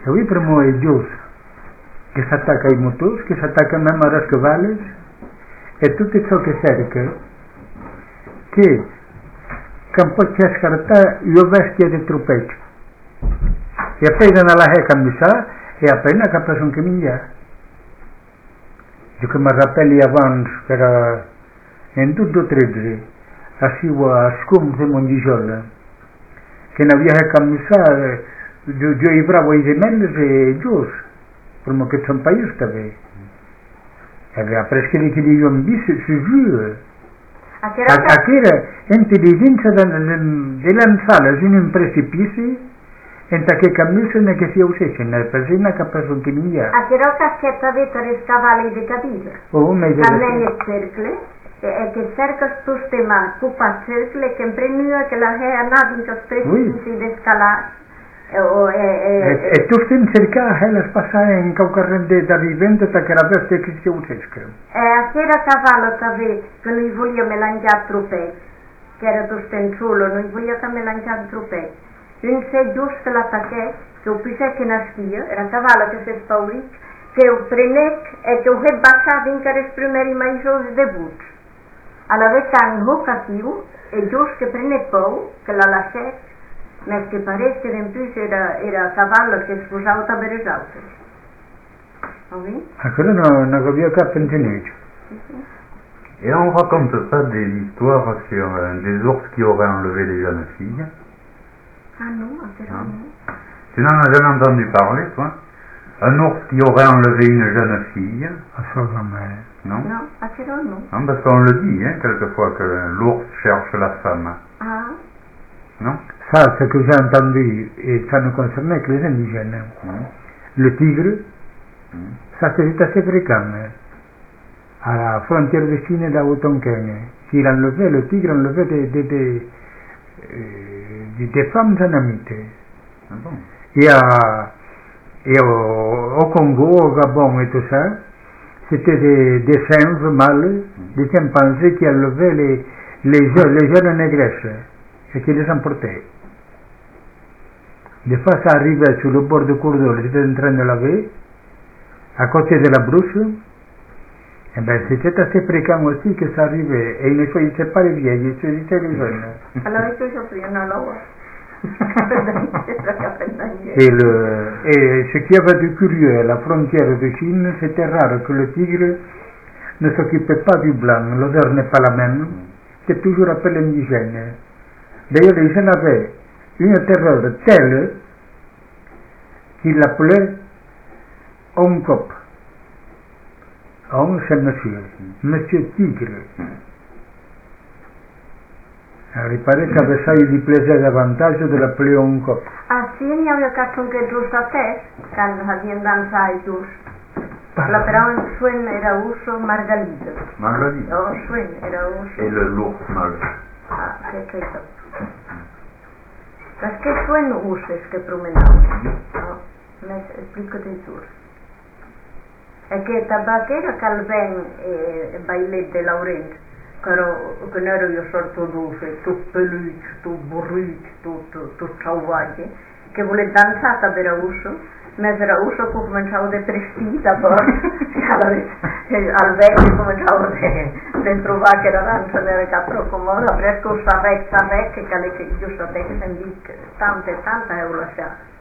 E oui, per moi è giusto che si attacca ai motori, che si attacca même a rascavales e tutto ciò che cerca che un po' c'è scarta io vestio di truppetto e appena nella heca mi sa e appena capace un camminare io che mi rappelli avanti che era in tutto 13 assivo a scum di Mondigiol che ne aveva heca mi sa io i bravo i gemelli e giusto prima che c'è un paese stave aveva prescritto che io mi disse si giù Akira intelligenza dell'anfala in un precipizio e che cammino che si usa nella persona che per un chimia. A che roca che avete riscavali di capire. Oh, ma già nel cercle e che cerca sistema cupa cercle che prendeva che la è andata in precipizio di scalare. E tu stai cercando la passare in qualche da vivente che la veste che si usa. E a sera cavallo che noi vogliamo lanciare truppe, che era tutto in solo, noi vogliamo lanciare truppe. Non sei giusto l'attacco, che ho pensato che nascia, era cavallo che si spaurì, che ho preso e che ho baciato in che esprimere mai giusto debut. Alla vecchia in occasione, è giusto che prende poi, che la lascia. Ma che parece che in più era cavallo che sposava per le auto. Oui? Quello non avevo capito niente. Et on raconte pas des histoires sur des ours qui auraient enlevé des jeunes filles? Ah non, non. Tu n'en as jamais entendu parler, toi? Un ours qui aurait enlevé une jeune fille? Assolutamente. Non? Non, non. Non, parce qu'on le dit, quelquefois, que l'ours cherche la femme. Ah. Non? Ça, ce que j'ai entendu, et ça nous concerne avec les indigènes. Le tigre, ça c'est assez fréquent. À la frontière de Chine d'Autonken, s'il enlevait, le tigre enlevait des femmes anamites. Ah bon? Et au Congo, au Gabon et tout ça, c'était des singes mâles, des chimpanzés qui enlevaient les jeunes négresses et qui les emportaient. Des fois, ça arrivait sur le bord du cours d'eau, j'étais en train de laver, à côté de la brousse, et bien c'était assez fréquent aussi que ça arrivait, et il ne choisissait pas les vieilles, il choisissait les jeunes. Alors, il faut non, là. Et ce qui avait de curieux à la frontière de Chine, c'était rare que le tigre ne s'occupait pas du blanc, l'odeur n'est pas la même, c'est toujours appelé indigène. D'ailleurs, les gens avaient une terreur telle qu'il l'appelait homme cop. Homme, c'est monsieur tigre. Alors, il paraît qu'avec ça, il lui plaisait davantage de l'appeler homme cop. Ah, sì, ne avevo capito che giusto a te, quando abbiamo danzato giusto. La però il suono era uso Margalita. Margalita? Oh, il suono era uso. Et l'ours mâle? Ah, che credo. Mas que suono usas que promenamos? No, mas explico-te giuro. É que tabaqueira calven bailet de Laurent, que não era eu sorto doce, tu peluche, tu burrique, tu salvaje, que vole dançar também era uso, mas era uso que começava de prestita, al vecchio começava de trovar que era dança della caprocomoda, fresco savec, che giusto a te che senti tante euro lasciare.